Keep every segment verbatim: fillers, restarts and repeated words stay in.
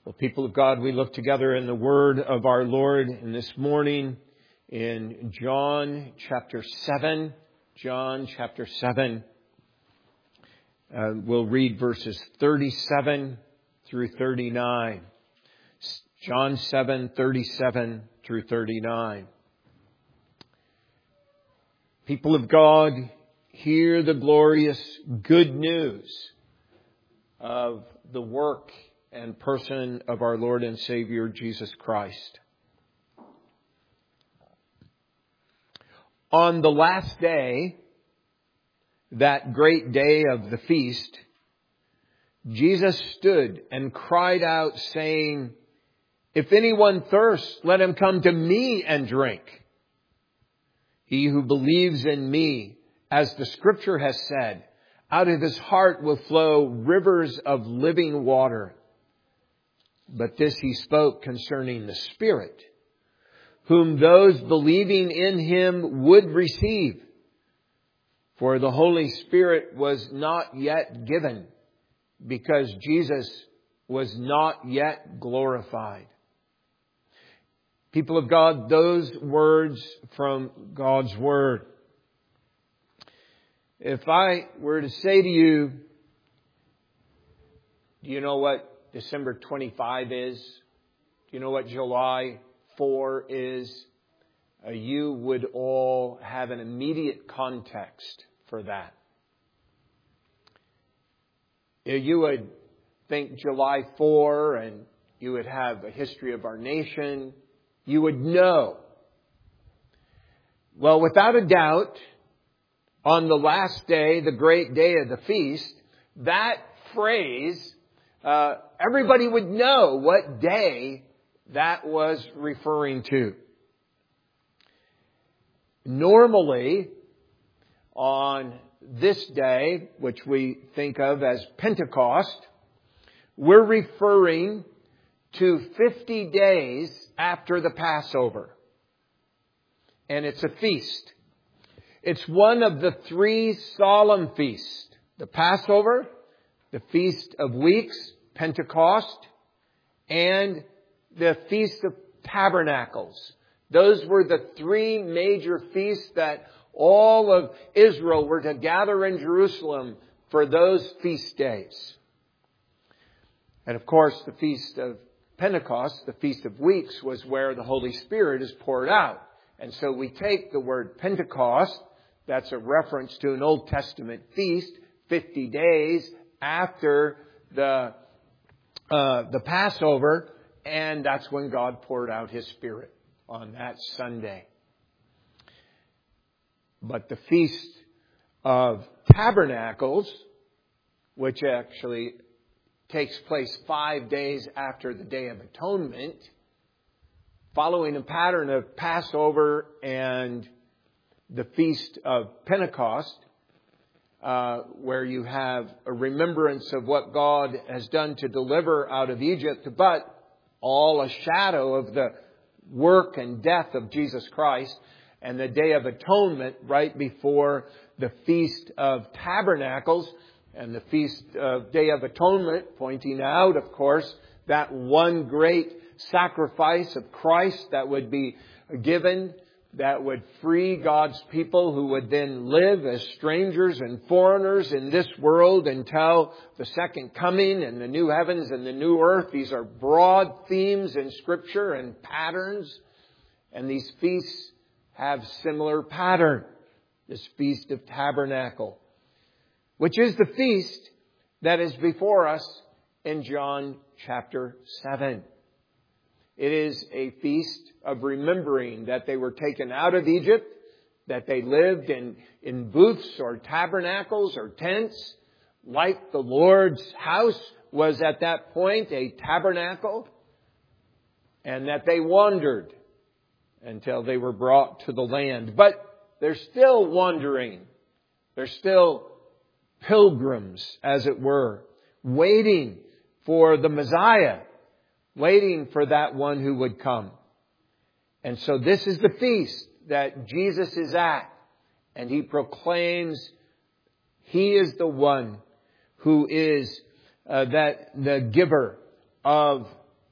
Well, people of God, we look together in the Word of our Lord, and this morning in John chapter seven, John chapter seven, uh, we'll read verses thirty-seven through thirty-nine. John seven, thirty-seven through thirty-nine. People of God, hear the glorious good news of the work and person of our Lord and Savior Jesus Christ. On the last day, that great day of the feast, Jesus stood and cried out, saying, "If anyone thirsts, let him come to me and drink. He who believes in me, as the Scripture has said, out of his heart will flow rivers of living water." But this he spoke concerning the Spirit, whom those believing in him would receive. For the Holy Spirit was not yet given, because Jesus was not yet glorified. People of God, those words from God's Word. If I were to say to you, do you know what December twenty-fifth is? Do you know what July fourth is? Uh, you would all have an immediate context for that. You would think July fourth, and you would have a history of our nation. You would know. Well, without a doubt, on the last day, the great day of the feast, that phrase, uh, everybody would know what day that was referring to. Normally, on this day, which we think of as Pentecost, we're referring to fifty days after the Passover. And it's a feast. It's one of the three solemn feasts. The Passover, the Feast of Weeks, Pentecost, and the Feast of Tabernacles. Those were the three major feasts that all of Israel were to gather in Jerusalem for those feast days. And of course, the Feast of Pentecost, the Feast of Weeks, was where the Holy Spirit is poured out. And so we take the word Pentecost, that's a reference to an Old Testament feast, fifty days after the uh, the Passover, and that's when God poured out His Spirit on that Sunday. But the Feast of Tabernacles, which actually takes place five days after the Day of Atonement, following a pattern of Passover and the Feast of Pentecost, uh, where you have a remembrance of what God has done to deliver out of Egypt, but all a shadow of the work and death of Jesus Christ, and the Day of Atonement right before the Feast of Tabernacles, and the Feast of Day of Atonement pointing out, of course, that one great sacrifice of Christ that would be given, that would free God's people who would then live as strangers and foreigners in this world until the second coming and the new heavens and the new earth. These are broad themes in Scripture and patterns, and these feasts have similar pattern. This Feast of Tabernacle, which is the feast that is before us in John chapter seven. It is a feast of remembering that they were taken out of Egypt, that they lived in, in booths or tabernacles or tents, like the Lord's house was at that point a tabernacle, and that they wandered until they were brought to the land. But they're still wandering. They're still pilgrims, as it were, waiting for the Messiah, waiting for that one who would come. And so this is the feast that Jesus is at, and He proclaims He is the one who is uh, that the giver of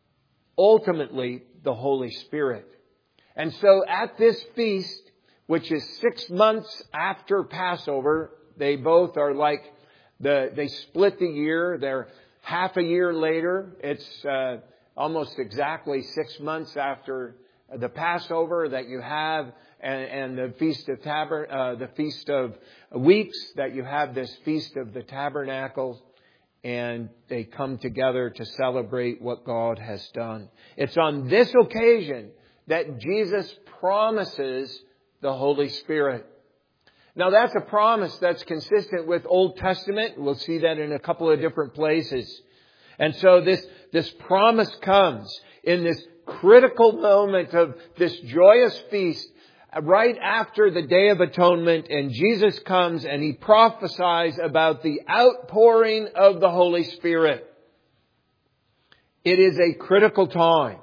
ultimately the Holy Spirit. And so at this feast, which is six months after Passover, they both are like the, they split the year. They're half a year later. It's uh, almost exactly six months after the Passover that you have, and, and the Feast of Taber, uh, the Feast of Weeks, that you have this Feast of the Tabernacles, and they come together to celebrate what God has done. It's on this occasion that Jesus promises the Holy Spirit. Now that's a promise that's consistent with Old Testament. We'll see that in a couple of different places. And so this, this promise comes in this critical moment of this joyous feast right after the Day of Atonement, and Jesus comes and He prophesies about the outpouring of the Holy Spirit. It is a critical time.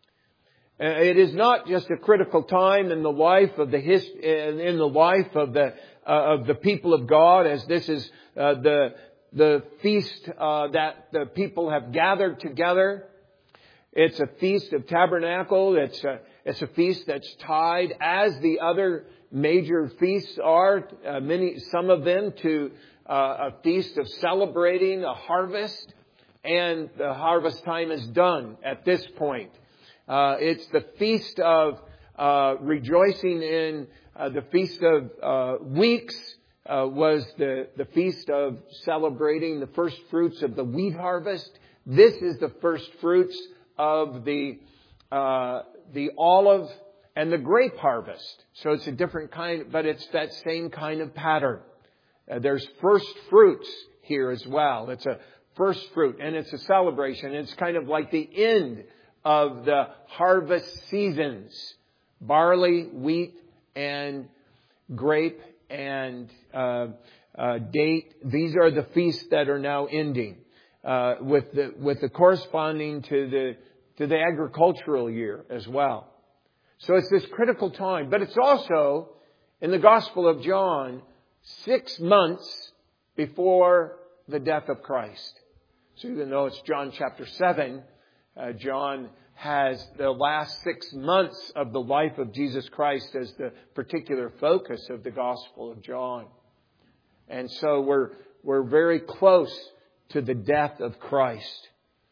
It is not just a critical time in the life of the hist- in the life of the uh, of the people of God, as this is uh, the the feast uh, that the people have gathered together. It's a feast of tabernacle. It's a it's a feast that's tied, as the other major feasts are, uh, many some of them, to uh, a feast of celebrating a harvest, and the harvest time is done at this point. Uh, it's the feast of uh, rejoicing in uh, the Feast of uh, Weeks uh, was the, the feast of celebrating the first fruits of the wheat harvest. This is the first fruits of the uh, the olive and the grape harvest. So it's a different kind, but it's that same kind of pattern. Uh, there's first fruits here as well. It's a first fruit, and it's a celebration. It's kind of like the end of the harvest seasons. Barley, wheat, and grape, and uh, uh, date. These are the feasts that are now ending, uh, with the with the corresponding to the to the agricultural year as well. So it's this critical time, but it's also in the Gospel of John six months before the death of Christ. So even though it's John chapter seven, Uh, John has the last six months of the life of Jesus Christ as the particular focus of the Gospel of John. And so we're, we're very close to the death of Christ.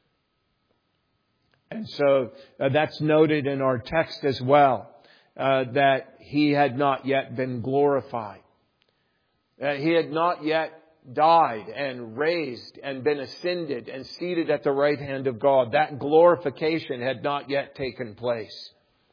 And so uh, that's noted in our text as well, uh, that He had not yet been glorified. Uh, he had not yet died and raised and been ascended and seated at the right hand of God. That glorification had not yet taken place.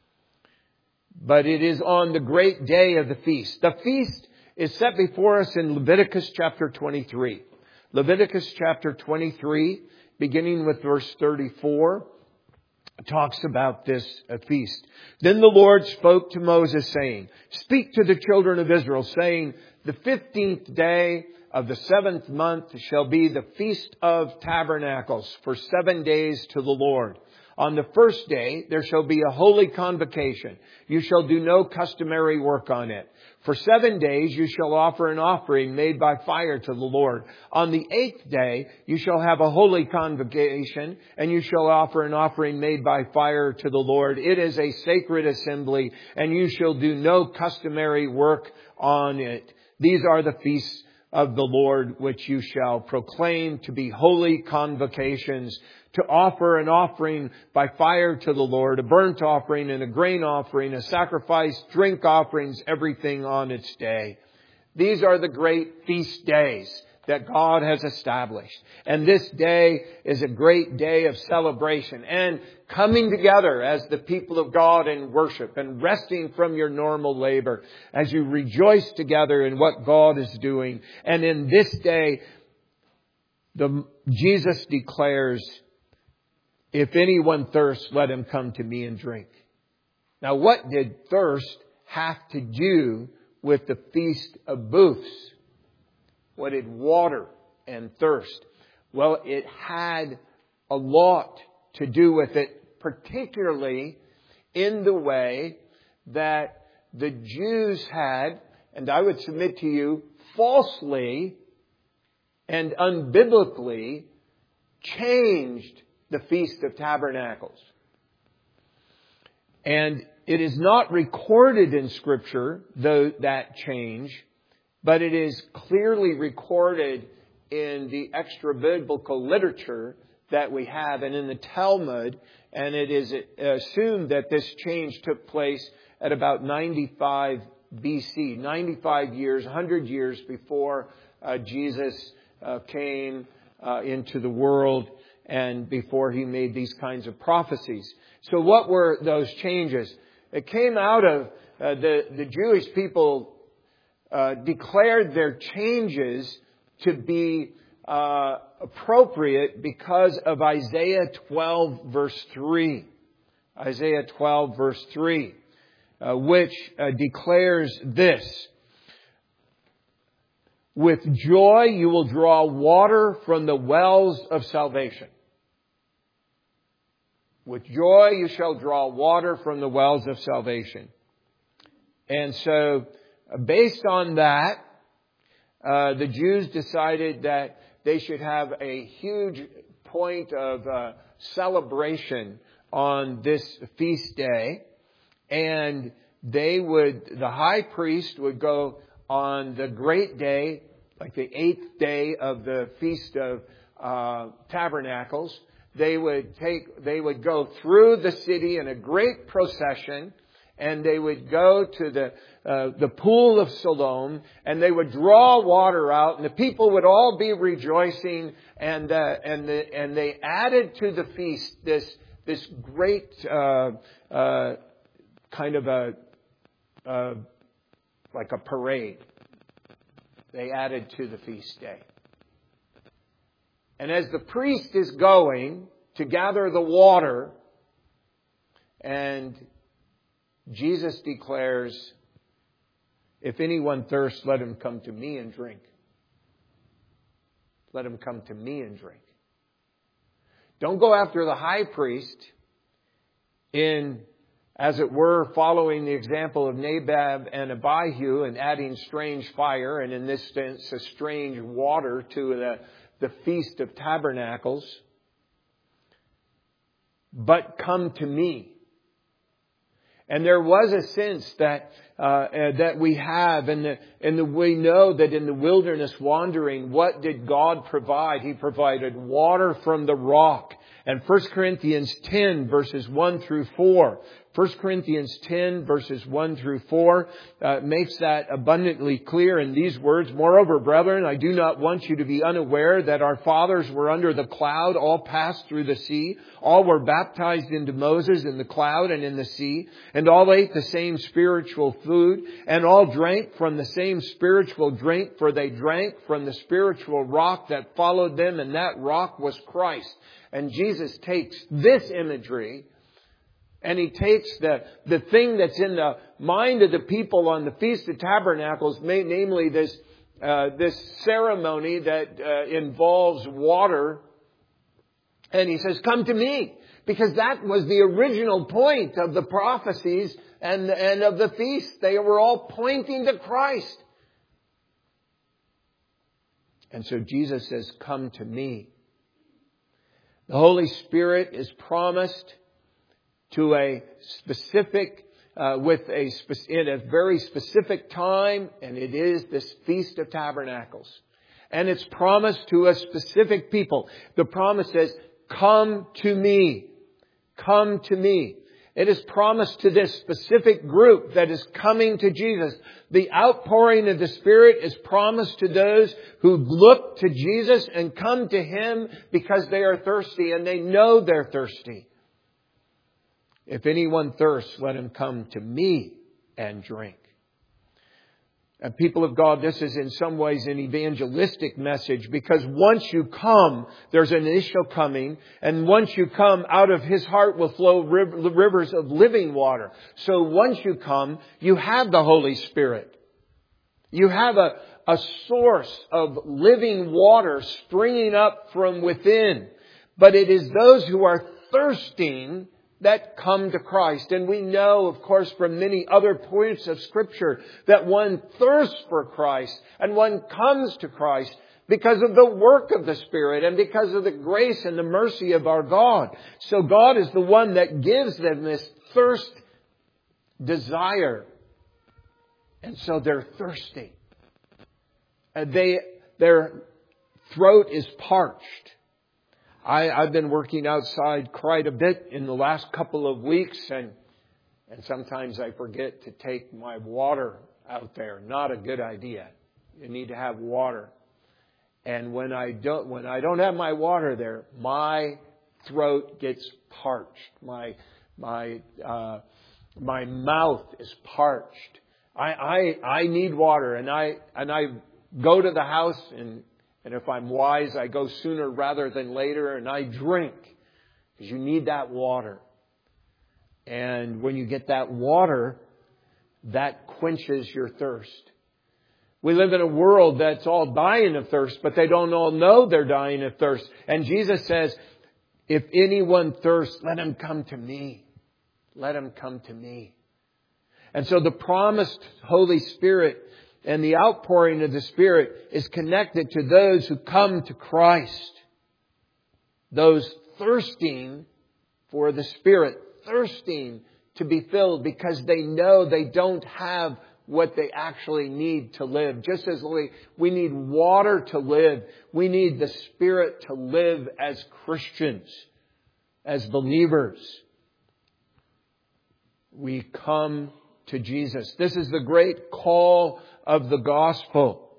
But it is on the great day of the feast. The feast is set before us in Leviticus chapter twenty-three. Leviticus chapter twenty-three, beginning with verse thirty-four, talks about this feast. Then the Lord spoke to Moses, saying, "Speak to the children of Israel, saying, the fifteenth day of the seventh month shall be the Feast of Tabernacles for seven days to the Lord. On the first day there shall be a holy convocation. You shall do no customary work on it. For seven days you shall offer an offering made by fire to the Lord. On the eighth day you shall have a holy convocation, and you shall offer an offering made by fire to the Lord. It is a sacred assembly, and you shall do no customary work on it. These are the feasts of the Lord, which you shall proclaim to be holy convocations, to offer an offering by fire to the Lord, a burnt offering and a grain offering, a sacrifice, drink offerings, everything on its day." These are the great feast days that God has established. And this day is a great day of celebration and coming together as the people of God in worship and resting from your normal labor as you rejoice together in what God is doing. And in this day, the, Jesus declares, "If anyone thirsts, let him come to me and drink." Now, what did thirst have to do with the Feast of Booths? What did water and thirst? Well, it had a lot to do with it, particularly in the way that the Jews had, and I would submit to you, falsely and unbiblically changed the Feast of Tabernacles. And it is not recorded in Scripture, though, that change, but it is clearly recorded in the extra-biblical literature that we have and in the Talmud. And it is assumed that this change took place at about ninety-five B C, ninety-five years, one hundred years before uh, Jesus uh, came uh, into the world and before he made these kinds of prophecies. So what were those changes? It came out of uh, the, the Jewish people uh, declared their changes to be uh, appropriate because of Isaiah twelve verse three. Isaiah twelve verse three. Uh, which uh, declares this: with joy you will draw water from the wells of salvation. With joy you shall draw water from the wells of salvation. And so, uh, based on that, uh, the Jews decided that they should have a huge point of uh, celebration on this feast day. And they would, the high priest would go on the great day, like the eighth day of the Feast of uh, Tabernacles. They would take, they would go through the city in a great procession, and they would go to the uh, the pool of Siloam, and they would draw water out, and the people would all be rejoicing, and uh, and the, and they added to the feast this this great uh, uh, kind of a uh, like a parade. They added to the feast day. And as the priest is going to gather the water, and Jesus declares, if anyone thirsts, let him come to me and drink. Let him come to me and drink. Don't go after the high priest in, as it were, following the example of Nadab and Abihu and adding strange fire, and in this sense, a strange water to the, the Feast of Tabernacles. But come to me. And there was a sense that uh, that we have, and the, and the, we know that in the wilderness wandering, what did God provide? He provided water from the rock. And First Corinthians ten, verses one through four. First Corinthians ten, verses one through four, uh, makes that abundantly clear in these words. Moreover, brethren, I do not want you to be unaware that our fathers were under the cloud, all passed through the sea. All were baptized into Moses in the cloud and in the sea. And all ate the same spiritual food. And all drank from the same spiritual drink, for they drank from the spiritual rock that followed them, and that rock was Christ. And Jesus takes this imagery, and He takes the, the thing that's in the mind of the people on the Feast of Tabernacles, namely this, uh, this ceremony that uh, involves water. And He says, come to me. Because that was the original point of the prophecies and, and of the feast. They were all pointing to Christ. And so Jesus says, come to me. The Holy Spirit is promised to a specific, uh, with a spe- in a very specific time, and it is this Feast of Tabernacles. And it's promised to a specific people. The promise says, come to me. Come to me. It is promised to this specific group that is coming to Jesus. The outpouring of the Spirit is promised to those who look to Jesus and come to Him because they are thirsty and they know they're thirsty. If anyone thirsts, let him come to me and drink. And people of God, this is in some ways an evangelistic message, because once you come, there's an initial coming, and once you come, out of His heart will flow rivers of living water. So once you come, you have the Holy Spirit. You have a, a source of living water springing up from within. But it is those who are thirsting that come to Christ. And we know, of course, from many other points of Scripture that one thirsts for Christ and one comes to Christ because of the work of the Spirit and because of the grace and the mercy of our God. So God is the one that gives them this thirst desire. And so they're thirsty. And they, their throat is parched. I, I've been working outside quite a bit in the last couple of weeks, and and sometimes I forget to take my water out there. Not a good idea. You need to have water. And when I don't, when I don't have my water there, my throat gets parched. My my uh, my mouth is parched. I, I I need water, and I and I go to the house, and and if I'm wise, I go sooner rather than later, and I drink because you need that water. And when you get that water, that quenches your thirst. We live in a world that's all dying of thirst, but they don't all know they're dying of thirst. And Jesus says, if anyone thirsts, let him come to me. Let him come to me. And so the promised Holy Spirit and the outpouring of the Spirit is connected to those who come to Christ. Those thirsting for the Spirit, thirsting to be filled because they know they don't have what they actually need to live. Just as we, we need water to live, we need the Spirit to live as Christians, as believers. We come to Jesus. This is the great call of the gospel,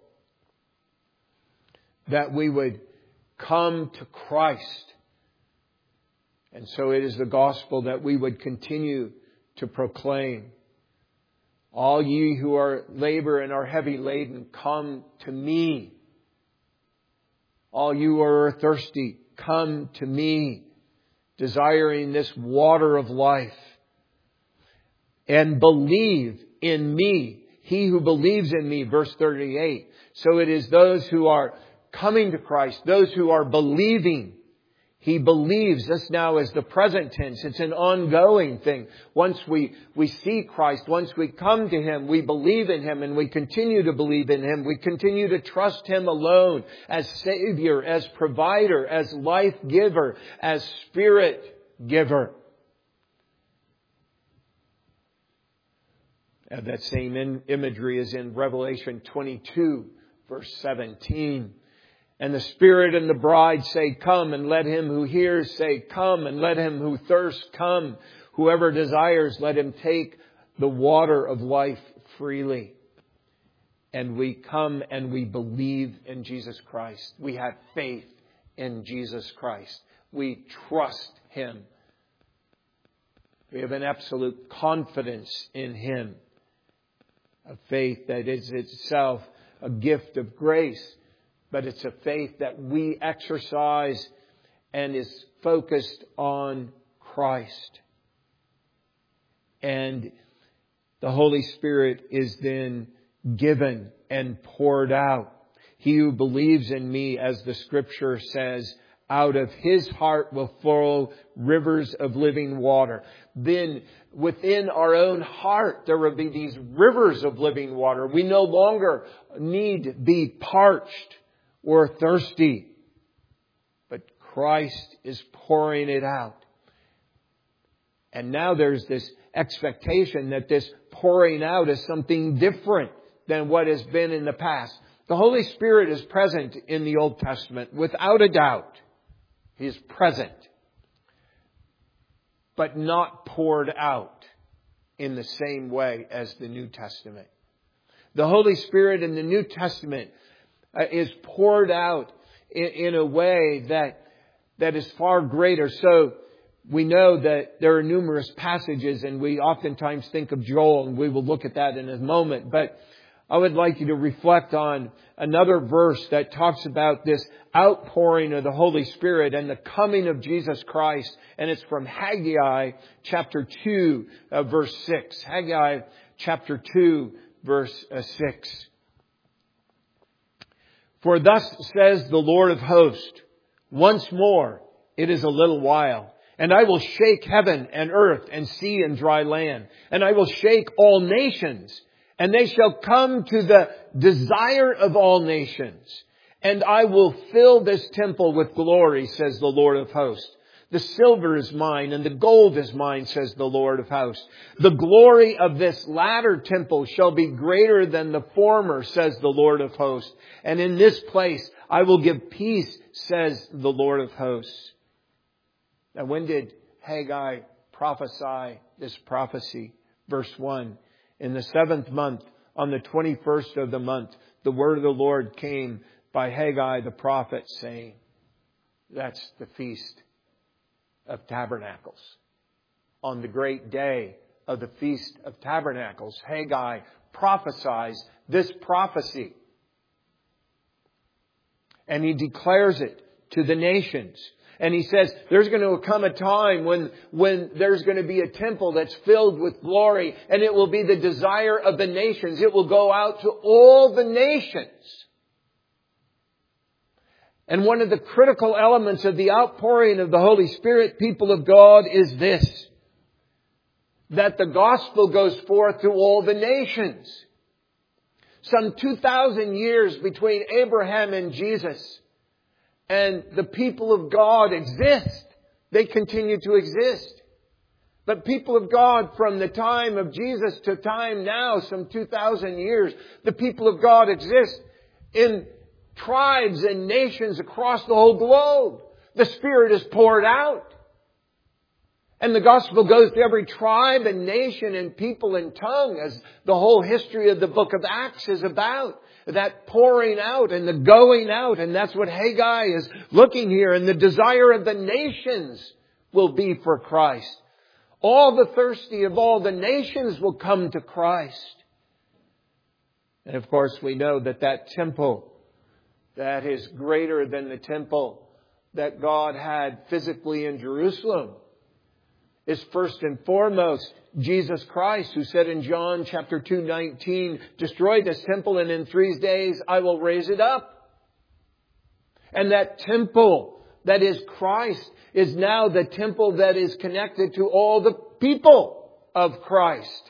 that we would come to Christ. And so it is the gospel that we would continue to proclaim. All ye who are labor and are heavy laden, come to me. All you who are thirsty, come to me, desiring this water of life. And believe in me. He who believes in me, verse thirty-eight. So it is those who are coming to Christ, those who are believing. He believes. This now is the present tense. It's an ongoing thing. Once we, we see Christ, once we come to Him, we believe in Him, and we continue to believe in Him. We continue to trust Him alone as Savior, as provider, as life giver, as Spirit giver. And that same in, imagery is in Revelation twenty-two, verse seventeen. And the Spirit and the bride say, come, and let him who hears say, come, and let him who thirsts come. Whoever desires, let him take the water of life freely. And we come and we believe in Jesus Christ. We have faith in Jesus Christ. We trust Him. We have an absolute confidence in Him. A faith that is itself a gift of grace. But it's a faith that we exercise and is focused on Christ. And the Holy Spirit is then given and poured out. He who believes in me, as the Scripture says, out of his heart will flow rivers of living water. Then within our own heart, there will be these rivers of living water. We no longer need be parched or thirsty, but Christ is pouring it out. And now there's this expectation that this pouring out is something different than what has been in the past. The Holy Spirit is present in the Old Testament, without a doubt. He is present, but not poured out in the same way as the New Testament. The Holy Spirit in the New Testament is poured out in, in a way that that is far greater. So we know that there are numerous passages, and we oftentimes think of Joel, and we will look at that in a moment. But I would like you to reflect on another verse that talks about this outpouring of the Holy Spirit and the coming of Jesus Christ. And it's from Haggai chapter two, uh, verse six. Haggai chapter two, verse uh, six. For thus says the Lord of hosts, once more it is a little while, and I will shake heaven and earth and sea and dry land, and I will shake all nations, and they shall come to the desire of all nations, and I will fill this temple with glory, says the Lord of hosts. The silver is mine and the gold is mine, says the Lord of hosts. The glory of this latter temple shall be greater than the former, says the Lord of hosts. And in this place I will give peace, says the Lord of hosts. Now when did Haggai prophesy this prophecy? Verse one. In the seventh month, on the twenty-first of the month, the word of the Lord came by Haggai the prophet, saying, that's the Feast of Tabernacles. On the great day of the Feast of Tabernacles, Haggai prophesies this prophecy. And he declares it to the nations. And he says there's going to come a time when, when there's going to be a temple that's filled with glory, and it will be the desire of the nations. It will go out to all the nations. And one of the critical elements of the outpouring of the Holy Spirit, people of God, is this: that the gospel goes forth to all the nations. Some two thousand years between Abraham and Jesus, and the people of God exist. They continue to exist. But people of God, from the time of Jesus to time now, some two thousand years, the people of God exist in tribes and nations across the whole globe. The Spirit is poured out. And the gospel goes to every tribe and nation and people and tongue, as the whole history of the book of Acts is about. That pouring out and the going out. And that's what Haggai is looking here. And the desire of the nations will be for Christ. All the thirsty of all the nations will come to Christ. And of course we know that that temple that is greater than the temple that God had physically in Jerusalem is first and foremost Jesus Christ, who said in John chapter two nineteen, destroy this temple and in three days I will raise it up. And that temple that is Christ is now the temple that is connected to all the people of Christ.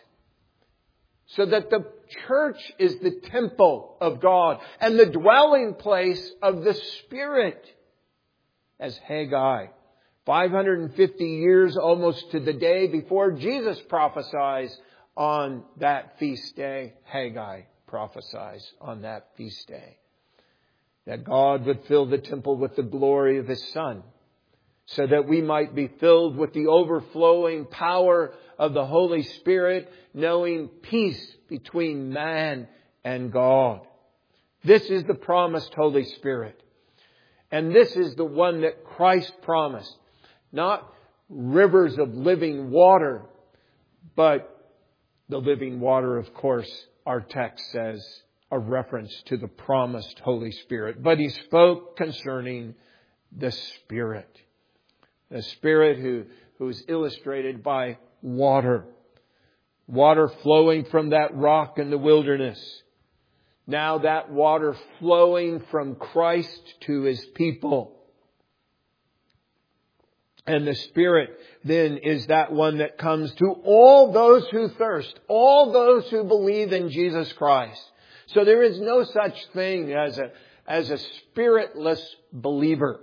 So that the church is the temple of God and the dwelling place of the Spirit. As Haggai, five hundred fifty years almost to the day before Jesus prophesies on that feast day, Haggai prophesies on that feast day that God would fill the temple with the glory of His Son, so that we might be filled with the overflowing power of the Holy Spirit, knowing peace between man and God. This is the promised Holy Spirit. And this is the one that Christ promised. Not rivers of living water, but the living water, of course, our text says, a reference to the promised Holy Spirit. But He spoke concerning the Spirit. The Spirit who, who is illustrated by water. Water flowing from that rock in the wilderness. Now that water flowing from Christ to His people. And the Spirit then is that one that comes to all those who thirst. All those who believe in Jesus Christ. So there is no such thing as a, as a spiritless believer.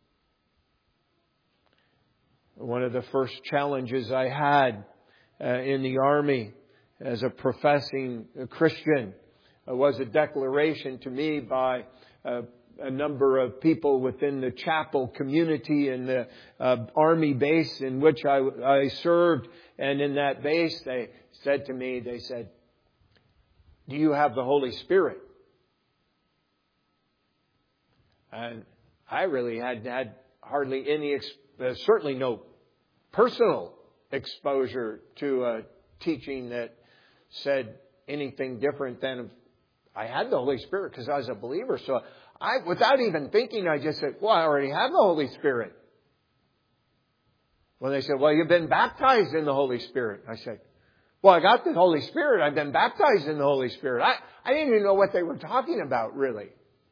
One of the first challenges I had uh, in the Army as a professing Christian uh, was a declaration to me by uh, a number of people within the chapel community in the uh, Army base in which I, I served. And in that base, they said to me, they said, do you have the Holy Spirit? And I really had had hardly any, uh, certainly no personal exposure to a teaching that said anything different than I had the Holy Spirit because I was a believer. So I, without even thinking, I just said, well, I already have the Holy Spirit. Well, they said, well, you've been baptized in the Holy Spirit. I said, well, I got the Holy Spirit. I've been baptized in the Holy Spirit. I, I didn't even know what they were talking about, really.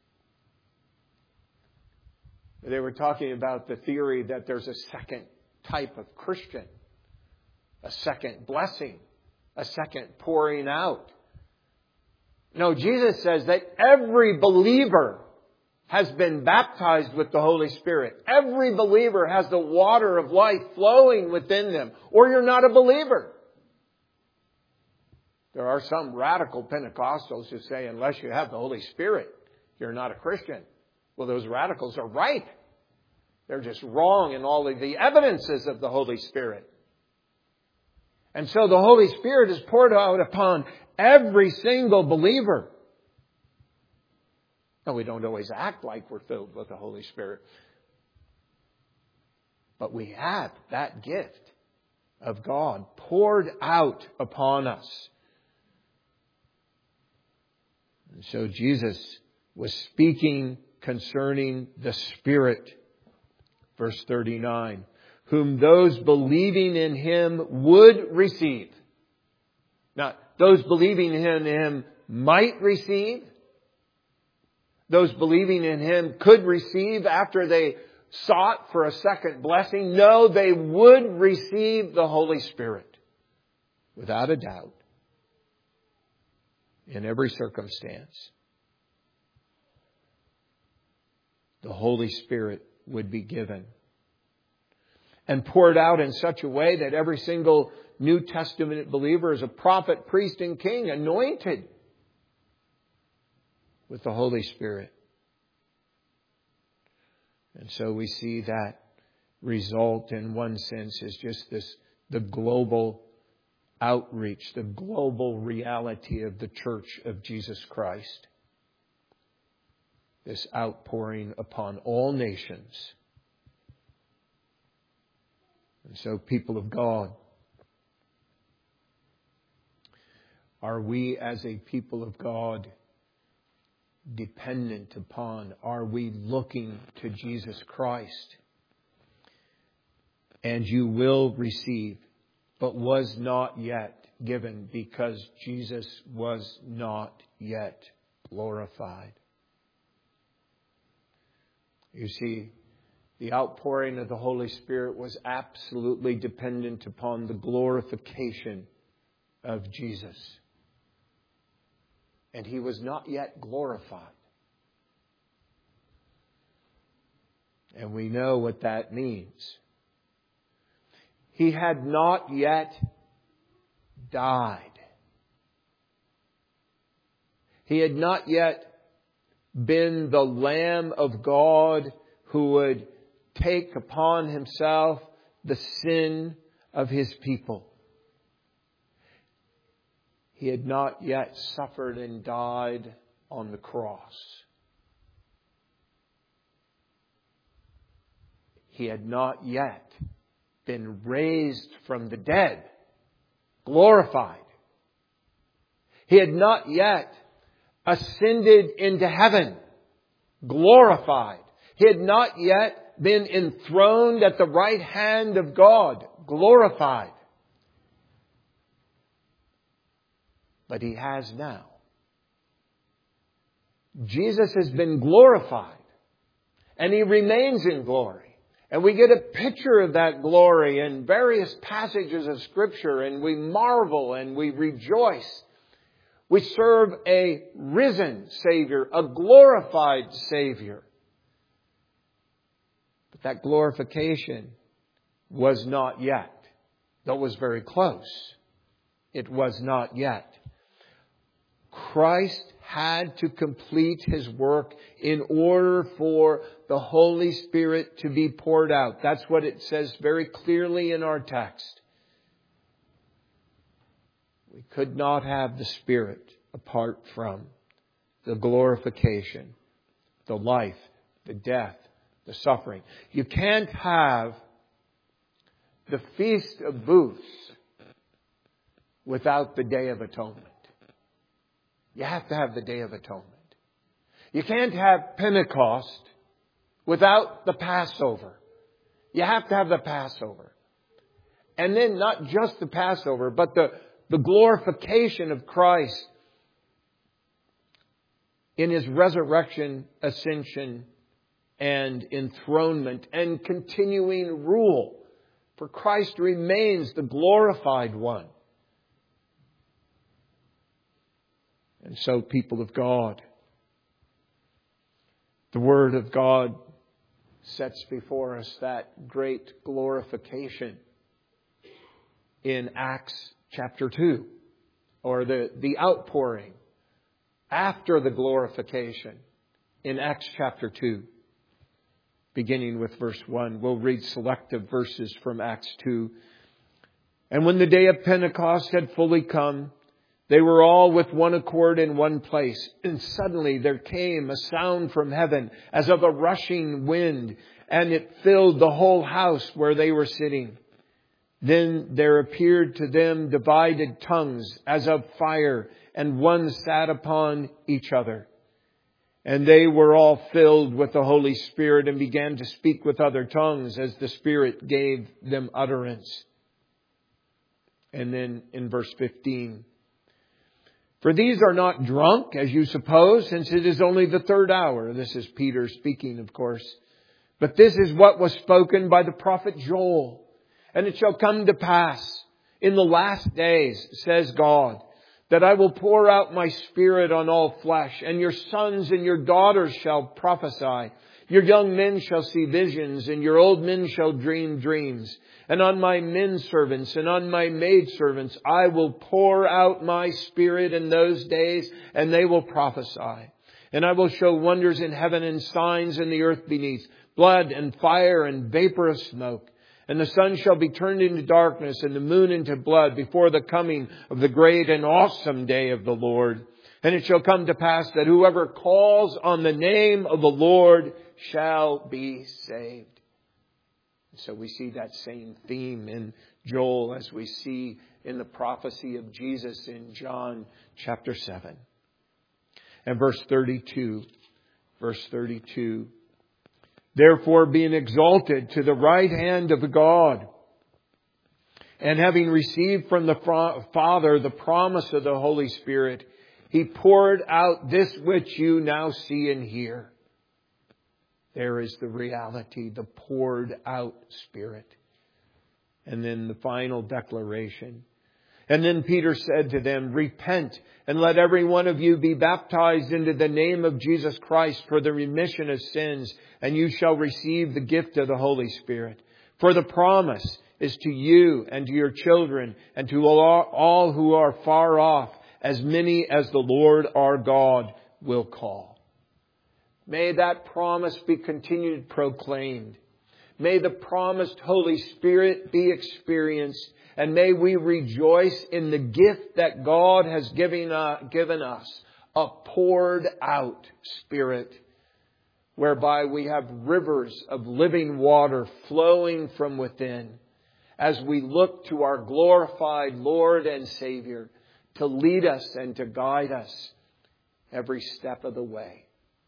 They were talking about the theory that there's a second type of Christian, a second blessing, a second pouring out. No, Jesus says that every believer has been baptized with the Holy Spirit. Every believer has the water of life flowing within them, or you're not a believer. There are some radical Pentecostals who say unless you have the Holy Spirit, you're not a Christian. Well, those radicals are right. They're just wrong in all of the evidences of the Holy Spirit. And so the Holy Spirit is poured out upon every single believer. Now, we don't always act like we're filled with the Holy Spirit. But we have that gift of God poured out upon us. And so Jesus was speaking concerning the Spirit. Verse thirty-nine. Whom those believing in Him would receive. Now, those believing in Him might receive. Those believing in Him could receive after they sought for a second blessing. No, they would receive the Holy Spirit. Without a doubt. In every circumstance. The Holy Spirit would be given. And poured out in such a way that every single New Testament believer is a prophet, priest, and king, anointed with the Holy Spirit. And so we see that result in one sense is just this, the global outreach, the global reality of the Church of Jesus Christ. This outpouring upon all nations. And so, people of God, are we as a people of God dependent upon, are we looking to Jesus Christ? And you will receive, but was not yet given because Jesus was not yet glorified. You see, the outpouring of the Holy Spirit was absolutely dependent upon the glorification of Jesus. And He was not yet glorified. And we know what that means. He had not yet died. He had not yet been the Lamb of God who would take upon Himself the sin of His people. He had not yet suffered and died on the cross. He had not yet been raised from the dead, glorified. He had not yet ascended into heaven, glorified. He had not yet been enthroned at the right hand of God, glorified. But He has now. Jesus has been glorified. And He remains in glory. And we get a picture of that glory in various passages of Scripture. And we marvel and we rejoice. We serve a risen Savior, a glorified Savior. But that glorification was not yet. Though it was very close. It was not yet. Christ had to complete His work in order for the Holy Spirit to be poured out. That's what it says very clearly in our text. We could not have the Spirit apart from the glorification, the life, the death, the suffering. You can't have the Feast of Booths without the Day of Atonement. You have to have the Day of Atonement. You can't have Pentecost without the Passover. You have to have the Passover. And then not just the Passover, but the, the glorification of Christ in His resurrection, ascension, and enthronement, and continuing rule. For Christ remains the glorified one. And so, people of God, The Word of God sets before us that great glorification in Acts chapter two, or the, the outpouring after the glorification in Acts chapter two, beginning with verse one. We'll read selective verses from Acts two. And when the day of Pentecost had fully come, they were all with one accord in one place. And suddenly there came a sound from heaven as of a rushing wind, and it filled the whole house where they were sitting. Then there appeared to them divided tongues as of fire, and one sat upon each other. And they were all filled with the Holy Spirit and began to speak with other tongues as the Spirit gave them utterance. And then in verse fifteen, for these are not drunk, as you suppose, since it is only the third hour. This is Peter speaking, of course. But this is what was spoken by the prophet Joel. And it shall come to pass in the last days, says God, that I will pour out my Spirit on all flesh, and your sons and your daughters shall prophesy. Your young men shall see visions, and your old men shall dream dreams. And on my men servants and on my maid servants I will pour out my Spirit in those days, and they will prophesy. And I will show wonders in heaven and signs in the earth beneath, blood and fire and vapor of smoke. And the sun shall be turned into darkness and the moon into blood before the coming of the great and awesome day of the Lord. And it shall come to pass that whoever calls on the name of the Lord shall be saved. So we see that same theme in Joel as we see in the prophecy of Jesus in John chapter seven. And verse thirty-two, verse thirty-two, therefore being exalted to the right hand of God, and having received from the Father the promise of the Holy Spirit, He poured out this which you now see and hear. There is the reality, the poured out Spirit. And then the final declaration. And then Peter said to them, repent and let every one of you be baptized into the name of Jesus Christ for the remission of sins, and you shall receive the gift of the Holy Spirit. For the promise is to you and to your children and to all, all who are far off, as many as the Lord our God will call. May that promise be continued proclaimed. May the promised Holy Spirit be experienced. And may we rejoice in the gift that God has given, uh, given us. A poured out Spirit. Whereby we have rivers of living water flowing from within. As we look to our glorified Lord and Savior. To lead us and to guide us every step of the way.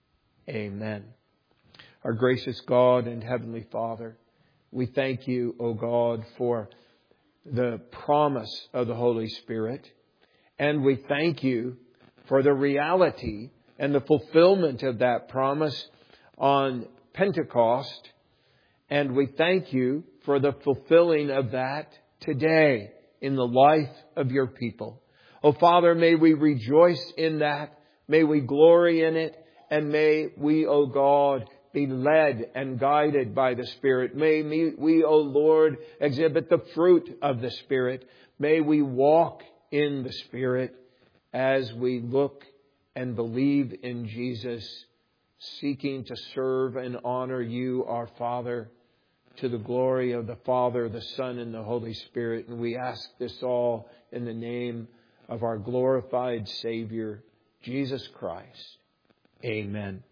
Amen. Our gracious God and Heavenly Father, we thank you, O God, for the promise of the Holy Spirit. And we thank you for the reality and the fulfillment of that promise on Pentecost. And we thank you for the fulfilling of that today in the life of your people. Oh, Father, may we rejoice in that. May we glory in it. And may we, O God, be led and guided by the Spirit. May we, O Lord, exhibit the fruit of the Spirit. May we walk in the Spirit as we look and believe in Jesus, seeking to serve and honor you, our Father, to the glory of the Father, the Son, and the Holy Spirit. And we ask this all in the name of our glorified Savior, Jesus Christ. Amen.